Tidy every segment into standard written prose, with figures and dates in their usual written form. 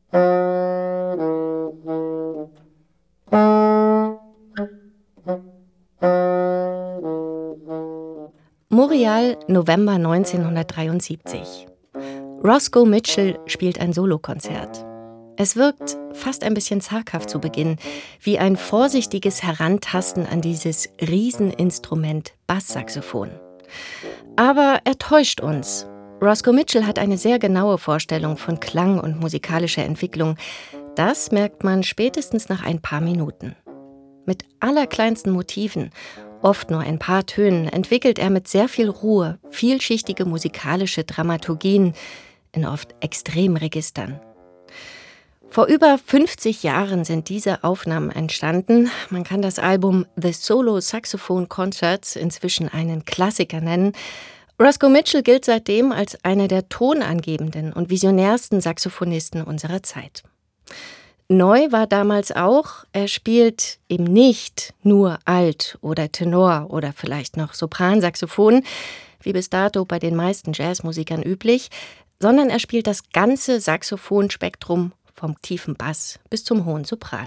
Montreal, November 1973. Roscoe Mitchell spielt ein Solokonzert. Es wirkt fast ein bisschen zaghaft zu Beginn, wie ein vorsichtiges Herantasten an dieses Rieseninstrument Basssaxophon. Aber er täuscht uns. Roscoe Mitchell hat eine sehr genaue Vorstellung von Klang und musikalischer Entwicklung. Das merkt man spätestens nach ein paar Minuten. Mit allerkleinsten Motiven, oft nur ein paar Tönen, entwickelt er mit sehr viel Ruhe vielschichtige musikalische Dramaturgien in oft Extremregistern. Vor über 50 Jahren sind diese Aufnahmen entstanden. Man kann das Album The Solo Saxophone Concerts inzwischen einen Klassiker nennen. Roscoe Mitchell gilt seitdem als einer der tonangebenden und visionärsten Saxophonisten unserer Zeit. Neu war damals auch, er spielt eben nicht nur Alt- oder Tenor oder vielleicht noch Sopransaxophon, wie bis dato bei den meisten Jazzmusikern üblich, sondern er spielt das ganze Saxophonspektrum vom tiefen Bass bis zum hohen Sopran.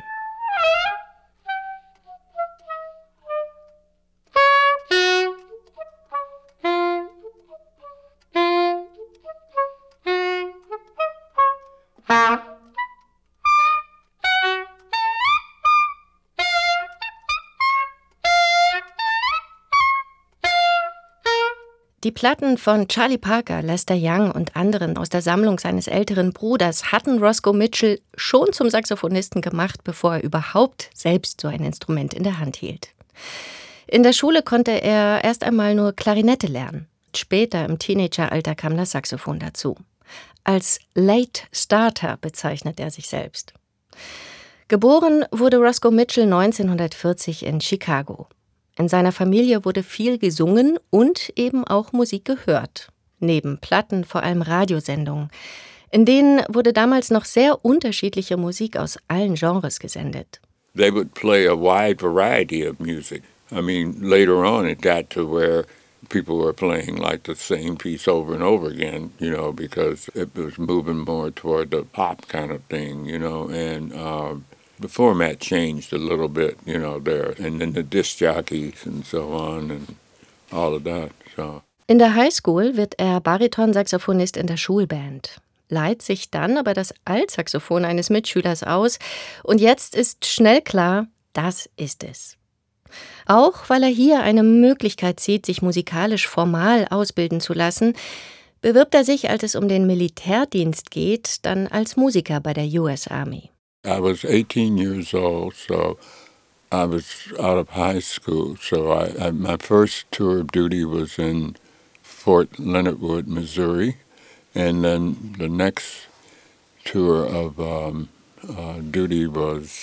Die Platten von Charlie Parker, Lester Young und anderen aus der Sammlung seines älteren Bruders hatten Roscoe Mitchell schon zum Saxophonisten gemacht, bevor er überhaupt selbst so ein Instrument in der Hand hielt. In der Schule konnte er erst einmal nur Klarinette lernen. Später im Teenageralter kam das Saxophon dazu. Als Late Starter bezeichnet er sich selbst. Geboren wurde Roscoe Mitchell 1940 in Chicago. In seiner Familie wurde viel gesungen und eben auch Musik gehört. Neben Platten vor allem Radiosendungen. In denen wurde damals noch sehr unterschiedliche Musik aus allen Genres gesendet. They would play a wide variety of music. I mean, later on it got to where people were playing like the same piece over and over again, because it was moving more toward the pop kind of thing, and the format changed a little bit, there, and then the disc jockeys and so on and all of that. So. In der Highschool wird er Baritonsaxophonist in der Schulband, leiht sich dann aber das Altsaxophon eines Mitschülers aus und jetzt ist schnell klar, das ist es. Auch weil er hier eine Möglichkeit sieht, sich musikalisch formal ausbilden zu lassen, bewirbt er sich, als es um den Militärdienst geht, dann als Musiker bei der US Army. I was 18 years old, so I was out of high school. So my first tour of duty was in Fort Leonard Wood, Missouri, and then the next tour of duty was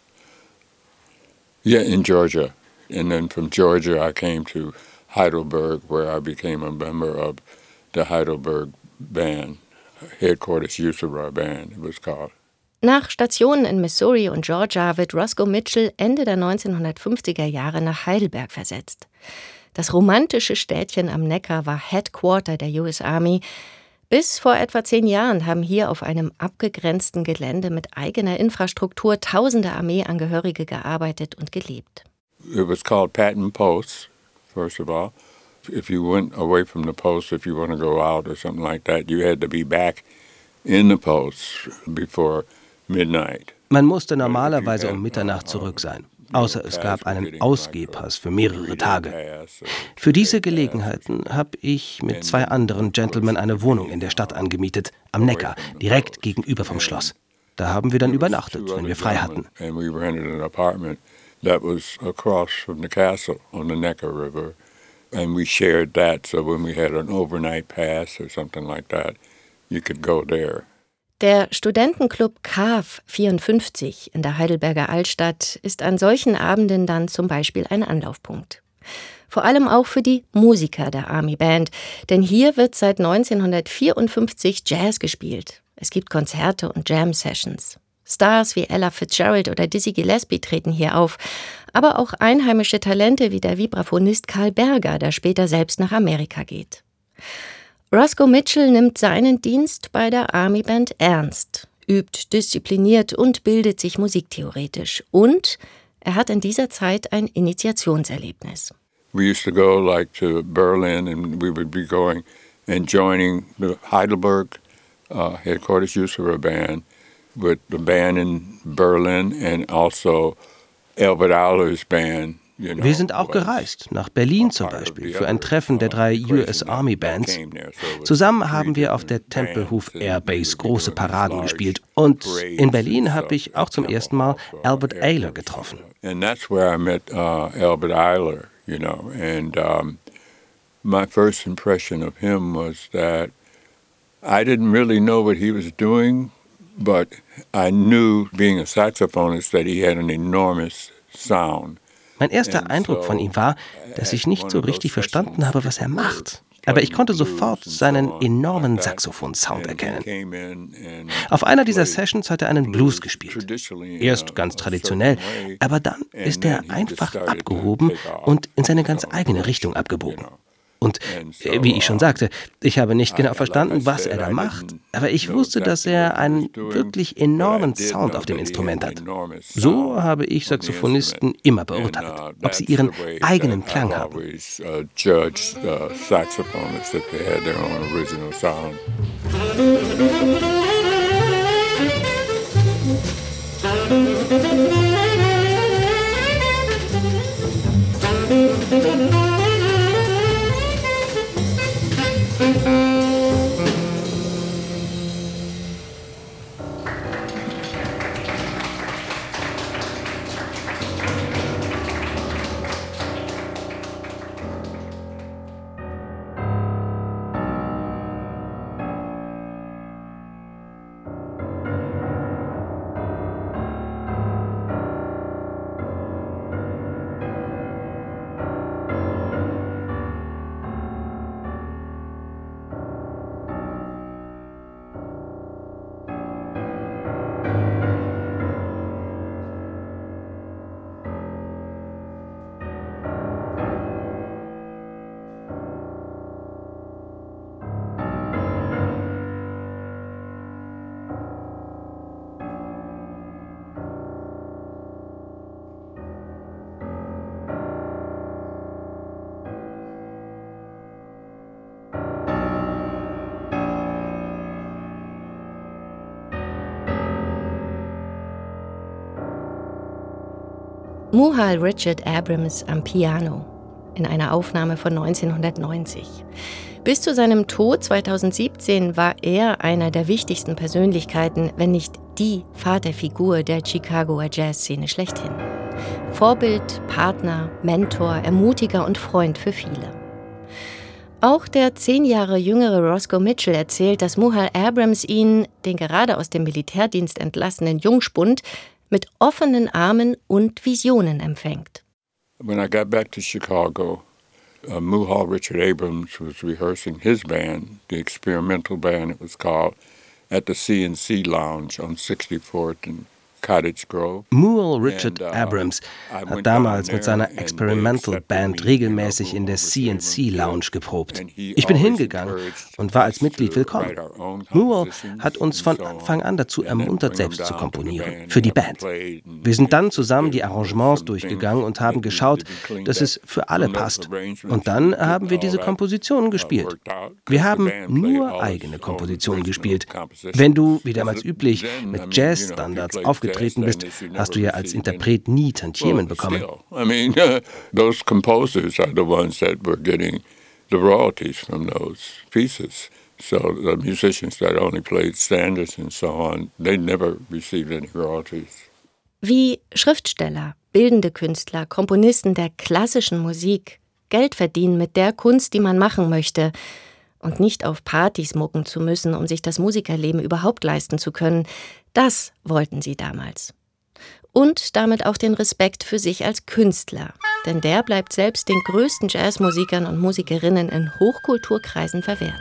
in Georgia. And then from Georgia I came to Heidelberg, where I became a member of the Heidelberg Band, Headquarters Userra Band, it was called. Nach Stationen in Missouri und Georgia wird Roscoe Mitchell Ende der 1950er Jahre nach Heidelberg versetzt. Das romantische Städtchen am Neckar war Headquarter der US Army. Bis vor etwa 10 Jahren haben hier auf einem abgegrenzten Gelände mit eigener Infrastruktur tausende Armeeangehörige gearbeitet und gelebt. It was called Patton Post, first of all. If you went away from the post, if you want to go out or something like that, you had to be back in the post before midnight. Man musste normalerweise um Mitternacht zurück sein, außer es gab einen Ausgehpass für mehrere Tage. Für diese Gelegenheiten habe ich mit 2 anderen Gentlemen eine Wohnung in der Stadt angemietet, am Neckar, direkt gegenüber vom Schloss. Da haben wir dann übernachtet, wenn wir frei hatten. And we rented an apartment that was across from the castle on the Neckar River. And we shared that, so when we had an overnight pass or something like that, you could go there. Der Studentenclub KAF 54 in der Heidelberger Altstadt ist an solchen Abenden dann zum Beispiel ein Anlaufpunkt. Vor allem auch für die Musiker der Army Band, denn hier wird seit 1954 Jazz gespielt. Es gibt Konzerte und Jam-Sessions. Stars wie Ella Fitzgerald oder Dizzy Gillespie treten hier auf, aber auch einheimische Talente wie der Vibraphonist Carl Berger, der später selbst nach Amerika geht. Roscoe Mitchell nimmt seinen Dienst bei der Army Band ernst. übt diszipliniert und bildet sich musiktheoretisch. Und er hat in dieser Zeit ein Initiationserlebnis. We used to go like to Berlin and we would be going and joining the Heidelberg headquarters Usurer band with the band in Berlin and also Albert Ayler's band. Wir sind auch gereist, nach Berlin zum Beispiel, für ein Treffen der 3 US Army Bands. Zusammen haben wir auf der Tempelhof Air Base große Paraden gespielt. Und in Berlin habe ich auch zum ersten Mal Albert Ayler getroffen. And that's where I met Albert Ayler, and my first impression of him was that I didn't really know what he was doing, but I knew, being a saxophonist, that he had an enormous sound. Mein erster Eindruck von ihm war, dass ich nicht so richtig verstanden habe, was er macht. Aber ich konnte sofort seinen enormen Saxophon-Sound erkennen. Auf einer dieser Sessions hat er einen Blues gespielt. Erst ganz traditionell, aber dann ist er einfach abgehoben und in seine ganz eigene Richtung abgebogen. Und wie ich schon sagte, ich habe nicht genau verstanden, was er da macht, aber ich wusste, dass er einen wirklich enormen Sound auf dem Instrument hat. So habe ich Saxophonisten immer beurteilt, ob sie ihren eigenen Klang haben. Muhal Richard Abrams am Piano in einer Aufnahme von 1990. Bis zu seinem Tod 2017 war er einer der wichtigsten Persönlichkeiten, wenn nicht die Vaterfigur der Chicagoer Jazzszene schlechthin. Vorbild, Partner, Mentor, Ermutiger und Freund für viele. Auch der 10 Jahre jüngere Roscoe Mitchell erzählt, dass Muhal Abrams ihn, den gerade aus dem Militärdienst entlassenen Jungspund, mit offenen Armen und Visionen empfängt. When I got back to Chicago, Muhal Richard Abrams was rehearsing his band, the experimental band it was called, at the CNC Lounge on 64th and Cottage Grove. Muhal Richard Abrams hat damals mit seiner Experimental Band regelmäßig in der CNC Lounge geprobt. Ich bin hingegangen und war als Mitglied willkommen. Muhal hat uns von Anfang an dazu ermuntert, selbst zu komponieren, für die Band. Wir sind dann zusammen die Arrangements durchgegangen und haben geschaut, dass es für alle passt. Und dann haben wir diese Kompositionen gespielt. Wir haben nur eigene Kompositionen gespielt. Wenn du, wie damals üblich, mit Jazzstandards aufgetreten bist, hast du ja als Interpret nie Tantiemen bekommen. I mean, those composers are the ones that were getting the royalties from those pieces. So the musicians that only played standards and so on, they never received any royalties. Wie Schriftsteller, bildende Künstler, Komponisten der klassischen Musik Geld verdienen mit der Kunst, die man machen möchte, und nicht auf Partys mucken zu müssen, um sich das Musikerleben überhaupt leisten zu können, das wollten sie damals. Und damit auch den Respekt für sich als Künstler, denn der bleibt selbst den größten Jazzmusikern und Musikerinnen in Hochkulturkreisen verwehrt.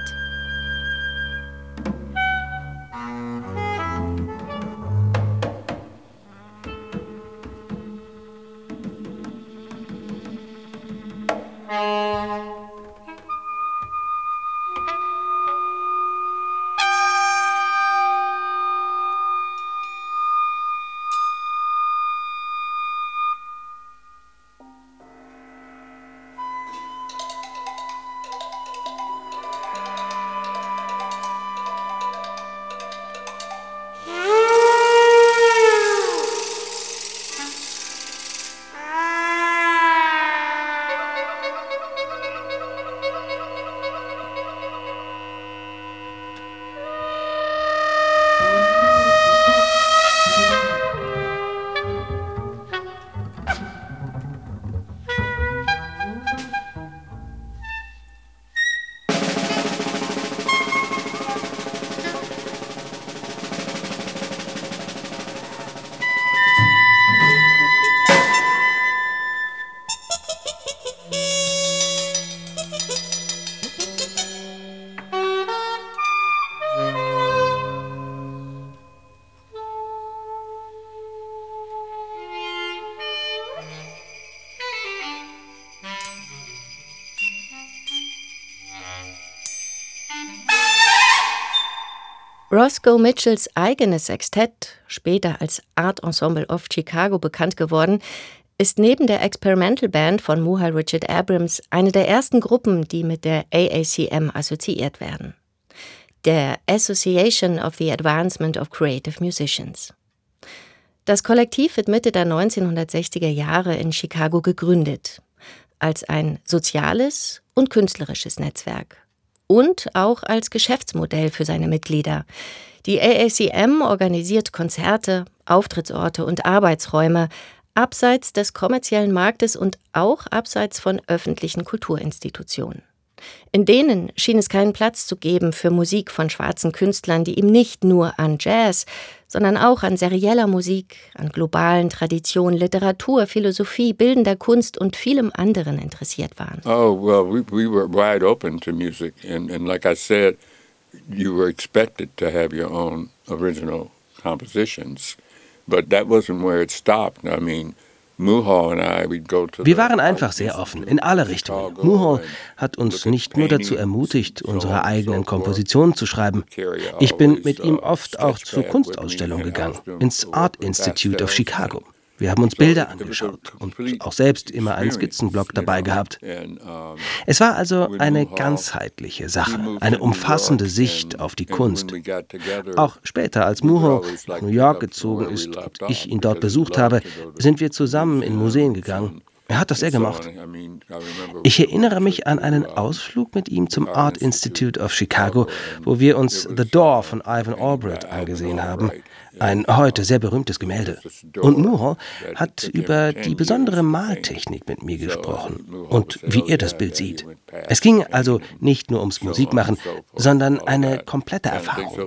Roscoe Mitchells eigenes Sextett, später als Art Ensemble of Chicago bekannt geworden, ist neben der Experimental Band von Muhal Richard Abrams eine der ersten Gruppen, die mit der AACM assoziiert werden. Der Association of the Advancement of Creative Musicians. Das Kollektiv wird Mitte der 1960er Jahre in Chicago gegründet, als ein soziales und künstlerisches Netzwerk und auch als Geschäftsmodell für seine Mitglieder. Die AACM organisiert Konzerte, Auftrittsorte und Arbeitsräume abseits des kommerziellen Marktes und auch abseits von öffentlichen Kulturinstitutionen. In denen schien es keinen Platz zu geben für Musik von schwarzen Künstlern, die ihm nicht nur an Jazz, sondern auch an serieller Musik, an globalen Traditionen, Literatur, Philosophie, bildender Kunst und vielem anderen interessiert waren. Oh, well, we were wide open to music. And like I said, you were expected to have your own original compositions. But that wasn't where it stopped. I mean, wir waren einfach sehr offen, in alle Richtungen. Muhal hat uns nicht nur dazu ermutigt, unsere eigenen Kompositionen zu schreiben. Ich bin mit ihm oft auch zu Kunstausstellungen gegangen, ins Art Institute of Chicago. Wir haben uns Bilder angeschaut und auch selbst immer einen Skizzenblock dabei gehabt. Es war also eine ganzheitliche Sache, eine umfassende Sicht auf die Kunst. Auch später, als Muhal nach New York gezogen ist und ich ihn dort besucht habe, sind wir zusammen in Museen gegangen. Er hat das sehr gemocht. Ich erinnere mich an einen Ausflug mit ihm zum Art Institute of Chicago, wo wir uns The Door von Ivan Albright angesehen haben. Ein heute sehr berühmtes Gemälde. Und Muhal hat über die besondere Maltechnik mit mir gesprochen und wie er das Bild sieht. Es ging also nicht nur ums Musikmachen, sondern eine komplette Erfahrung.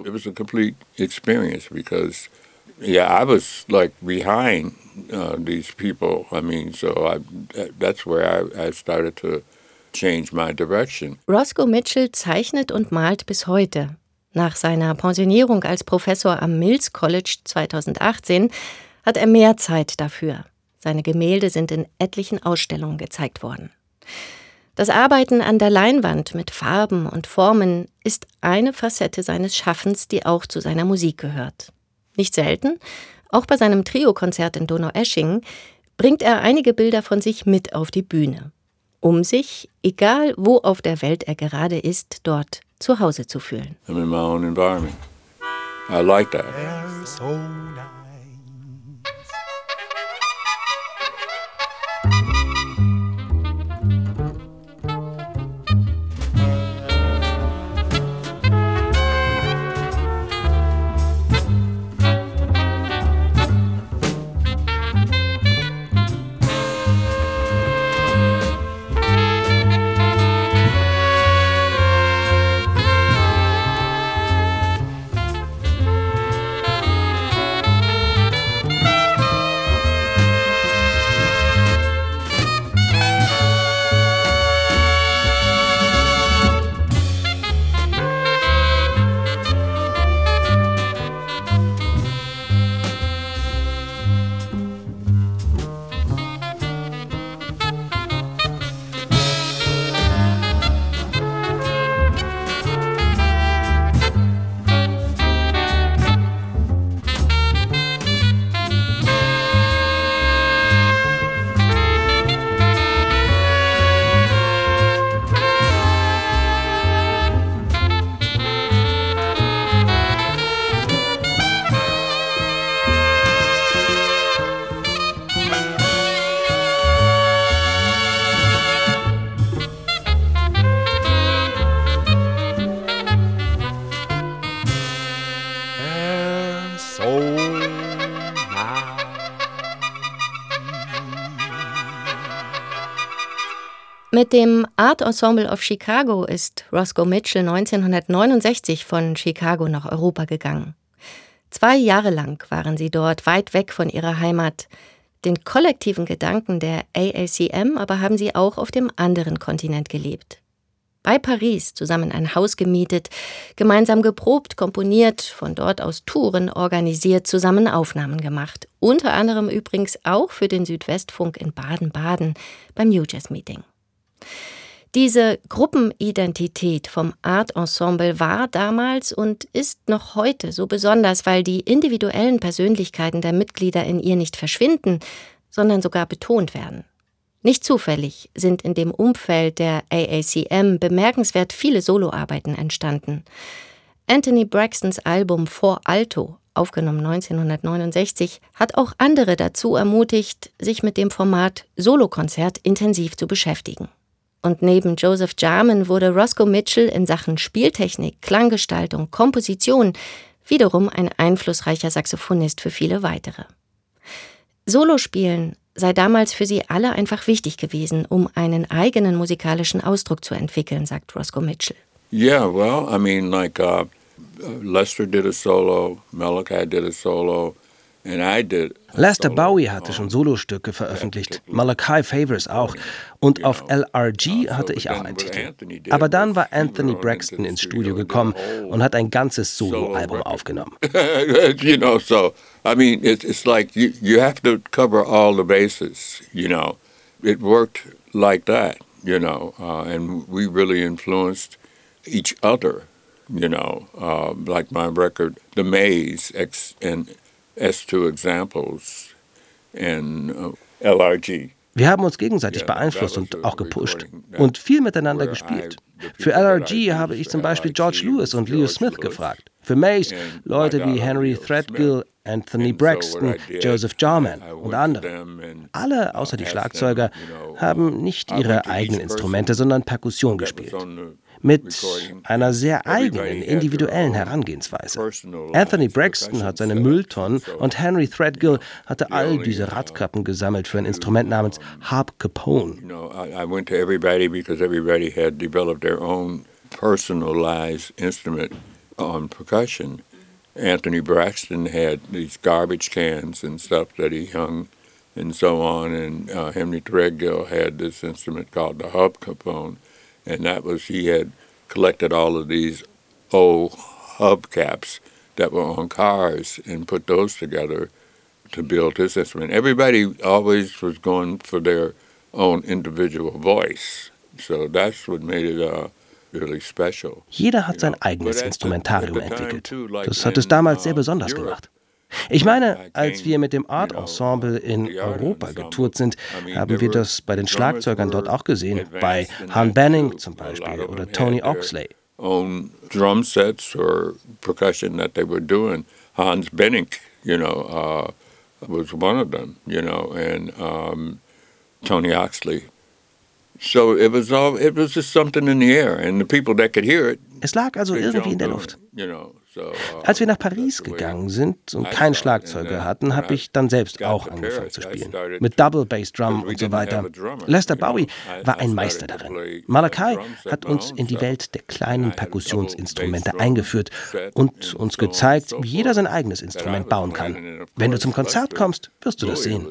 Yeah, I was like behind these people. I mean, that's where I started to change my direction. Roscoe Mitchell zeichnet und malt bis heute. Nach seiner Pensionierung als Professor am Mills College 2018 hat er mehr Zeit dafür. Seine Gemälde sind in etlichen Ausstellungen gezeigt worden. Das Arbeiten an der Leinwand mit Farben und Formen ist eine Facette seines Schaffens, die auch zu seiner Musik gehört. Nicht selten, auch bei seinem Trio-Konzert in Donaueschingen, bringt er einige Bilder von sich mit auf die Bühne, um sich, egal wo auf der Welt er gerade ist, dort zu Hause zu fühlen. I'm in my own environment. I like that. Mit dem Art Ensemble of Chicago ist Roscoe Mitchell 1969 von Chicago nach Europa gegangen. 2 Jahre lang waren sie dort, weit weg von ihrer Heimat. Den kollektiven Gedanken der AACM aber haben sie auch auf dem anderen Kontinent gelebt. Bei Paris zusammen ein Haus gemietet, gemeinsam geprobt, komponiert, von dort aus Touren organisiert, zusammen Aufnahmen gemacht. Unter anderem übrigens auch für den Südwestfunk in Baden-Baden beim New Jazz Meeting. Diese Gruppenidentität vom Art Ensemble war damals und ist noch heute so besonders, weil die individuellen Persönlichkeiten der Mitglieder in ihr nicht verschwinden, sondern sogar betont werden. Nicht zufällig sind in dem Umfeld der AACM bemerkenswert viele Soloarbeiten entstanden. Anthony Braxtons Album For Alto, aufgenommen 1969, hat auch andere dazu ermutigt, sich mit dem Format Solokonzert intensiv zu beschäftigen. Und neben Joseph Jarman wurde Roscoe Mitchell in Sachen Spieltechnik, Klanggestaltung, Komposition wiederum ein einflussreicher Saxophonist für viele weitere. Solospielen sei damals für sie alle einfach wichtig gewesen, um einen eigenen musikalischen Ausdruck zu entwickeln, sagt Roscoe Mitchell. Yeah, well, I mean, like Lester did a solo, Malachi did a solo, and I did. Lester Bowie hatte schon Solostücke veröffentlicht, Malachi Favors auch, und auf LRG hatte ich auch einen Titel. Aber dann war Anthony Braxton ins Studio gekommen und hat ein ganzes Soloalbum aufgenommen. You know, so, I mean, it's like you have to cover all the bases, you know. It worked like that, you know, and we really influenced each other, you know, like my record, The Maze, and S2 Examples and LRG. Wir haben uns gegenseitig beeinflusst und auch gepusht und viel miteinander gespielt. Für LRG habe ich zum Beispiel George Lewis und Leo Smith gefragt. Für Maze Leute wie Henry Threadgill, Anthony Braxton, Joseph Jarman und andere. Alle, außer die Schlagzeuger, haben nicht ihre eigenen Instrumente, sondern Perkussion gespielt. Mit einer sehr eigenen, individuellen Herangehensweise. Anthony Braxton hat seine Mülltonnen und Henry Threadgill hatte all diese Radkappen gesammelt für ein Instrument namens Harp Capone. I went to everybody because everybody had developed their own personalized instrument on percussion. Anthony Braxton had these garbage cans and stuff that he hung and so on, and Henry Threadgill had this instrument called the Harp Capone. And that was, he had collected all of these old hubcaps that were on cars and put those together to build his instrument. Everybody always was going for their own individual voice. So that's what made it really special. Jeder hat sein eigenes Instrumentarium entwickelt. Das hat es damals sehr besonders gemacht. Ich meine, als wir mit dem Art Ensemble in Europa getourt sind, haben wir das bei den Schlagzeugern dort auch gesehen, bei Han Banning zum Beispiel oder Tony Oxley. Own drum sets or percussion that they were doing. Hans Benning, you know, was one of them, you know, and Tony Oxley. So it was just something in the air, and the people that could hear it. Es lag also irgendwie in der Luft. Als wir nach Paris gegangen sind und keinen Schlagzeuger hatten, habe ich dann selbst auch angefangen zu spielen. Mit Double Bass Drum und so weiter. Lester Bowie war ein Meister darin. Malachi hat uns in die Welt der kleinen Perkussionsinstrumente eingeführt und uns gezeigt, wie jeder sein eigenes Instrument bauen kann. Wenn du zum Konzert kommst, wirst du das sehen.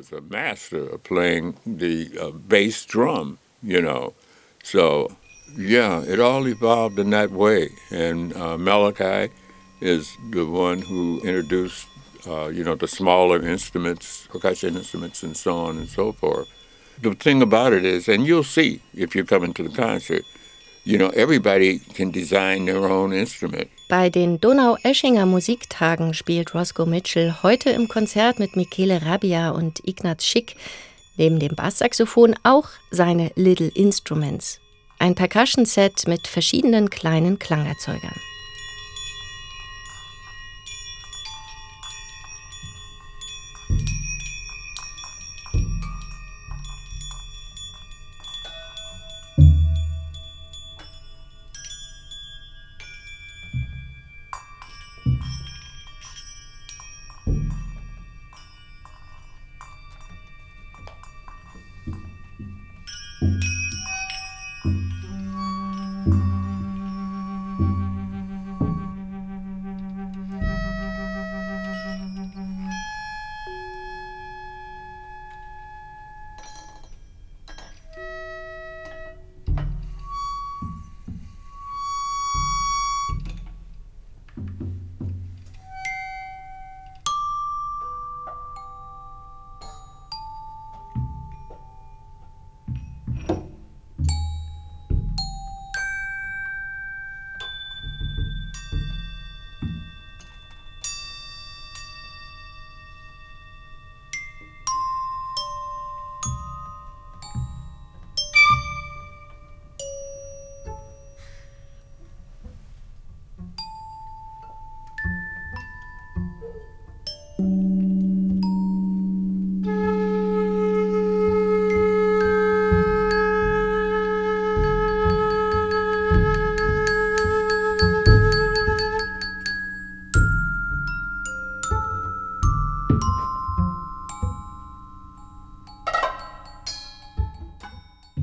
You know, so yeah, it all evolved in that way. And Malachi is the one who introduced, you know, the smaller instruments, percussion instruments, and so on and so forth. The thing about it is, and you'll see if you're coming to the concert, you know, everybody can design their own instrument. Bei den Donaueschinger Musiktagen spielt Roscoe Mitchell heute im Konzert mit Michele Rabbia und Ignaz Schick neben dem Basssaxophon auch seine Little Instruments, ein Percussion-Set mit verschiedenen kleinen Klangerzeugern.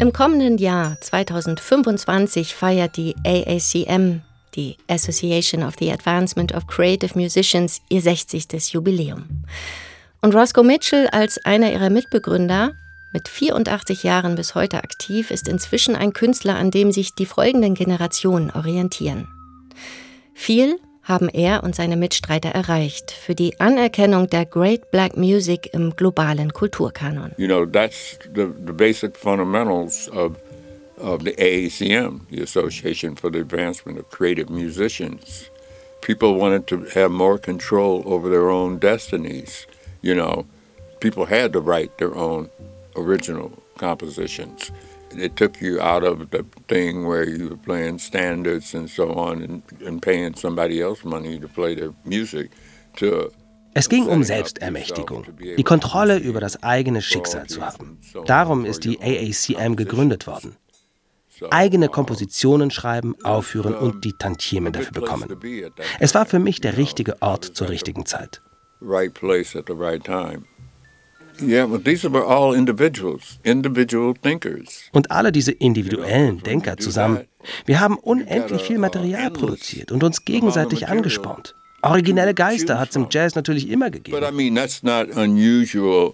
Im kommenden Jahr 2025 feiert die AACM, die Association of the Advancement of Creative Musicians, ihr 60. Jubiläum. Und Roscoe Mitchell als einer ihrer Mitbegründer, mit 84 Jahren bis heute aktiv, ist inzwischen ein Künstler, an dem sich die folgenden Generationen orientieren. Viel haben er und seine Mitstreiter erreicht für die Anerkennung der Great Black Music im globalen Kulturkanon. You know, that's the basic fundamentals of the AACM, the Association for the Advancement of Creative Musicians. People wanted to have more control over their own destinies. You know, people had to write their own original compositions. It took you out of the thing where you were playing standards and so on and paying somebody else money to play their music to. Es ging um Selbstermächtigung, die Kontrolle über das eigene Schicksal zu haben. Darum ist die AACM gegründet worden. Eigene Kompositionen schreiben, aufführen und die Tantiemen dafür bekommen. Es war für mich der richtige Ort zur richtigen Zeit. Right place at the right time. Yeah, but these were all individual thinkers. Und alle diese individuellen Denker zusammen, wir haben unendlich viel Material produziert und uns gegenseitig angespornt. Originelle Geister hat es im Jazz natürlich immer gegeben. But I mean, that's not unusual.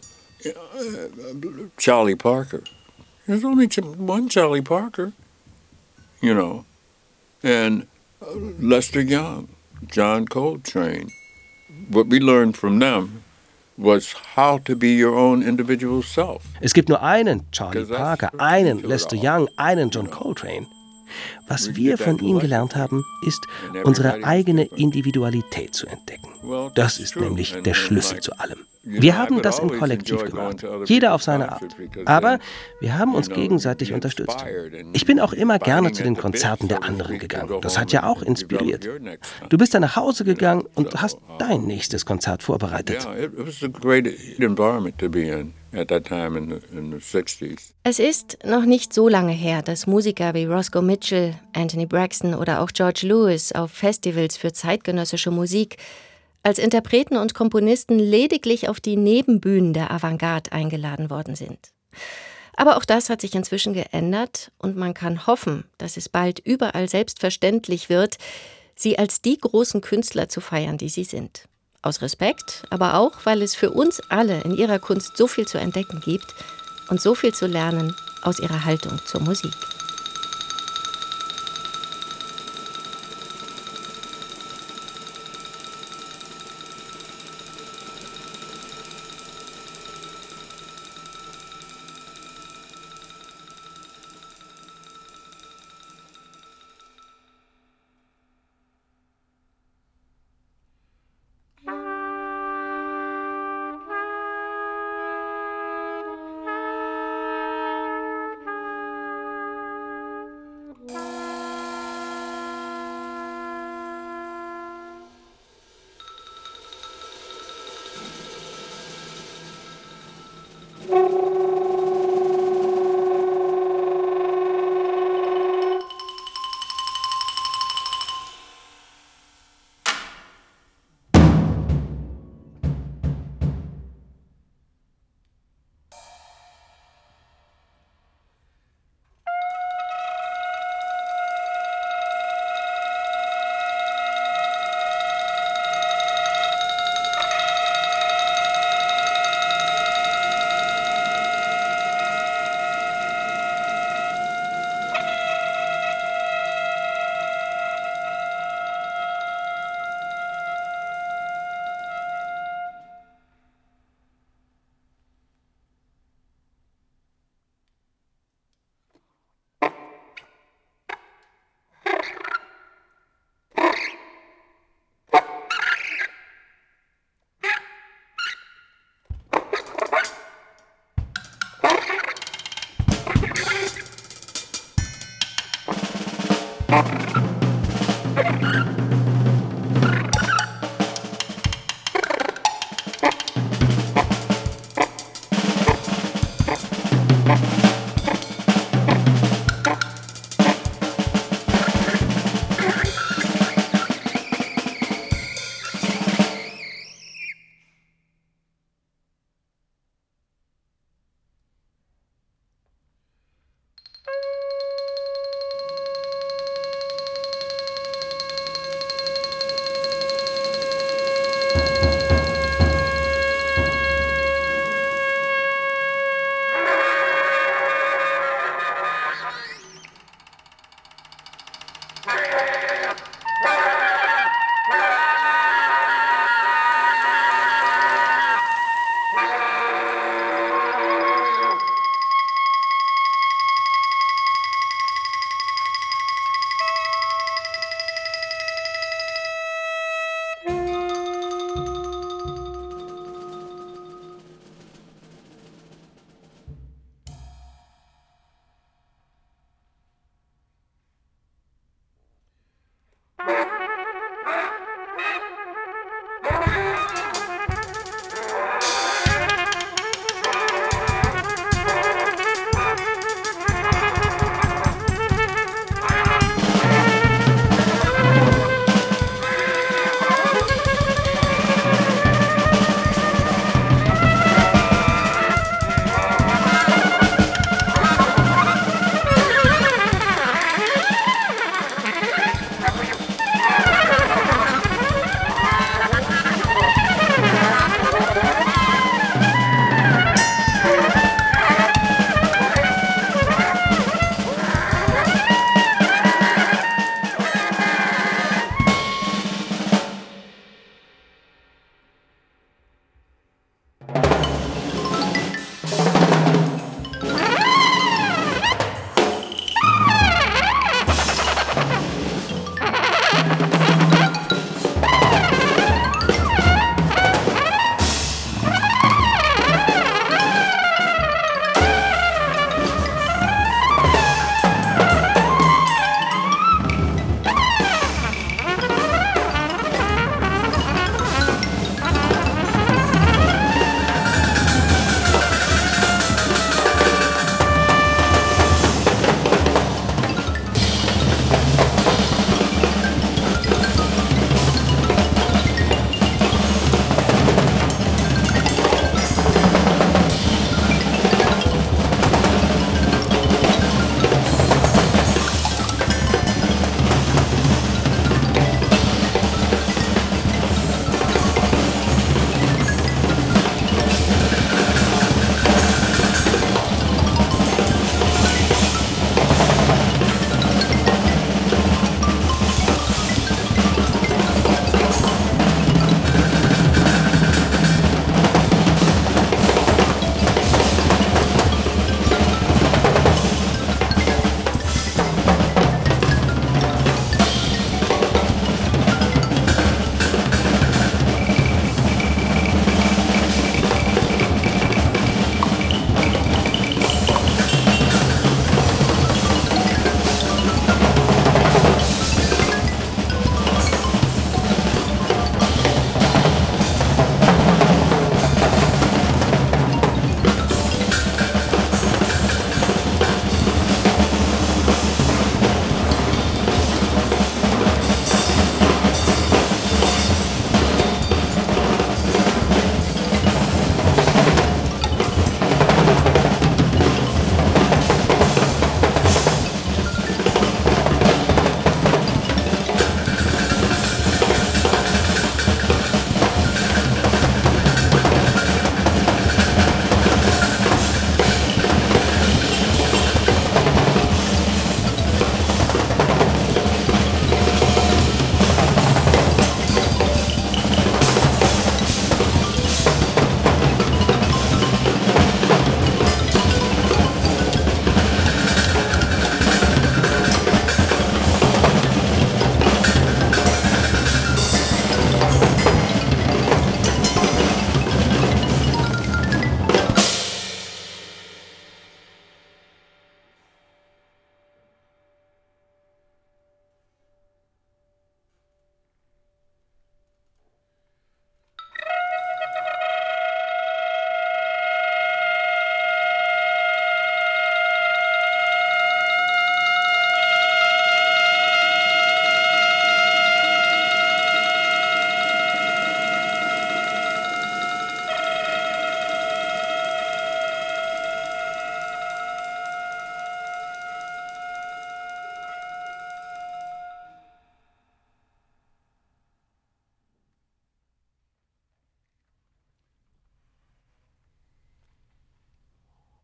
Charlie Parker. There's only one Charlie Parker, you know. And Lester Young, John Coltrane. What we learned from them was how to be your own individual self. Es gibt nur einen Charlie Parker, einen Lester Young, einen John Coltrane. Was wir von ihnen gelernt haben, ist, unsere eigene Individualität zu entdecken. Das ist nämlich der Schlüssel zu allem. Wir haben das im Kollektiv gemacht, jeder auf seine Art. Aber wir haben uns gegenseitig unterstützt. Ich bin auch immer gerne zu den Konzerten der anderen gegangen. Das hat ja auch inspiriert. Du bist dann nach Hause gegangen und hast dein nächstes Konzert vorbereitet. Es ist noch nicht so lange her, dass Musiker wie Roscoe Mitchell, Anthony Braxton oder auch George Lewis auf Festivals für zeitgenössische Musik als Interpreten und Komponisten lediglich auf die Nebenbühnen der Avantgarde eingeladen worden sind. Aber auch das hat sich inzwischen geändert und man kann hoffen, dass es bald überall selbstverständlich wird, sie als die großen Künstler zu feiern, die sie sind. Aus Respekt, aber auch, weil es für uns alle in ihrer Kunst so viel zu entdecken gibt und so viel zu lernen aus ihrer Haltung zur Musik.